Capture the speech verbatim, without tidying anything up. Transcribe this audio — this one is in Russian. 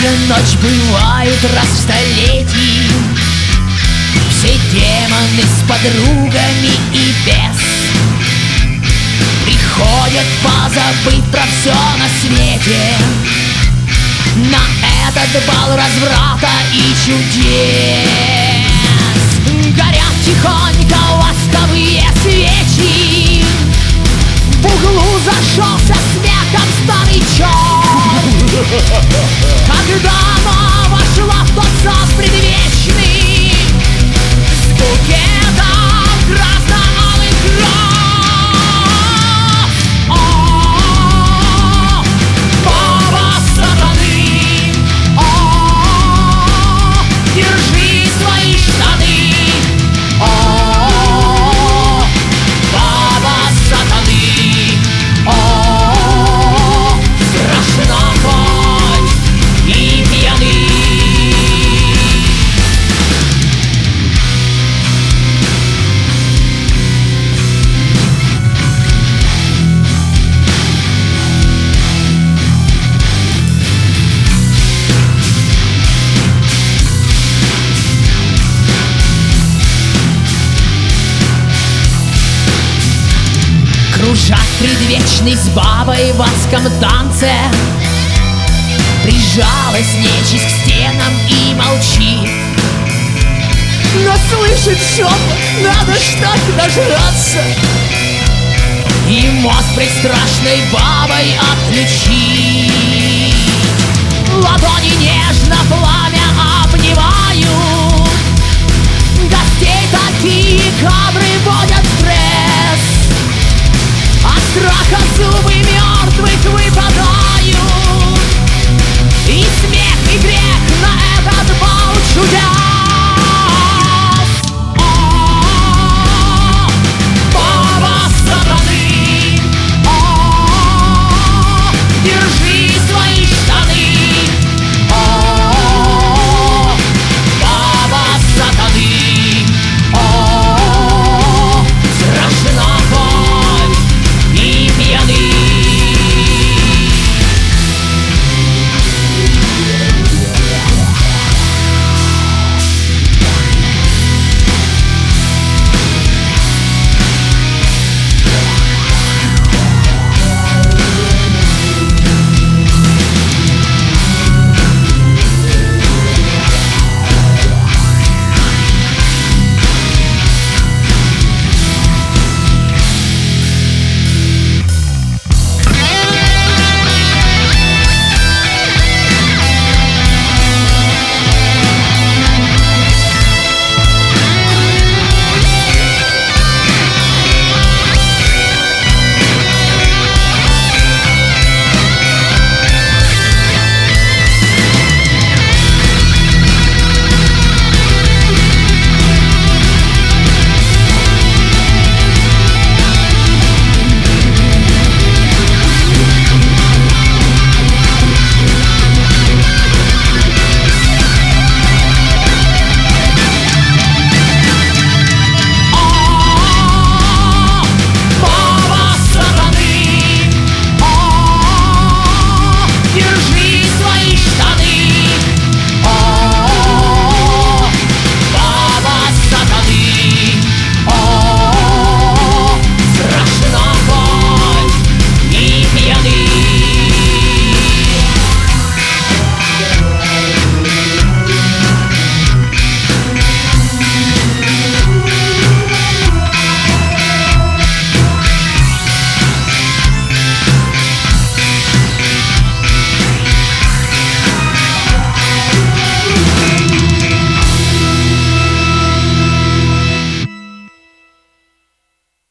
ночь бывает раз в столетии. Все демоны с подругами и без приходят позабыть про все на свете, на этот бал разврата и чудес. Горят тихонько ласковые свечи, в углу зашелся смехом старичок. Когда она вошла в тот зал предвечный с букетом красно-алых роз, о, баба сатаны, о, держи свои штаны, о, баба сатаны, о, страшно хоть и пьяны. Кружат предвечный с бабой в адском танце, прижалась нечисть к стенам и молчит. Но слышит шепот, надо ж так нажраться, и мозг пред страшной бабой отключить. Ладони нежно пламя обнимают,